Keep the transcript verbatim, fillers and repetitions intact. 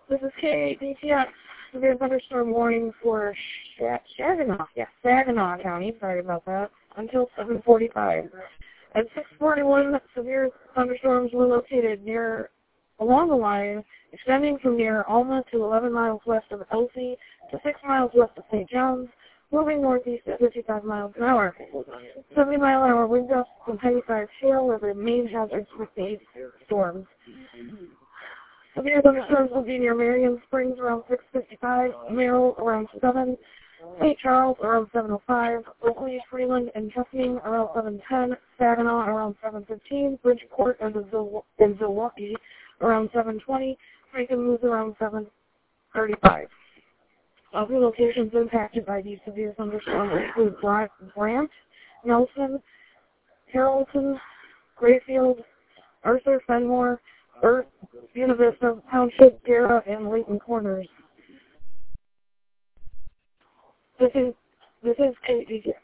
This is K A T T X. Severe thunderstorm warning for Sh- Saginaw, yeah, Saginaw County, sorry about that, until seven forty-five. At six forty-one, severe thunderstorms were located near, along the line, extending from near Alma to eleven miles west of Elsie to six miles west of Saint John's, moving northeast at fifty-five miles an hour. seventy mile an hour wind gusts and heavy-sized hail are the main hazards with these storms. Severe thunderstorms will be near Marion Springs around six fifty-five, Merrill around seven, Saint Charles around seven oh five, Oakley, Freeland, and Chesaning around seven ten, Saginaw around seven fifteen, Bridgeport and Zil- and Zilwaukee around seven twenty, Frankenmuth around seven thirty-five. Other locations impacted by these severe thunderstorms include Brant, Nelson, Harrelton, Grayfield, Arthur, Fenmore, Burt, Buena Vista Township, Guerra, and Layton Corners. This is this is K T T X.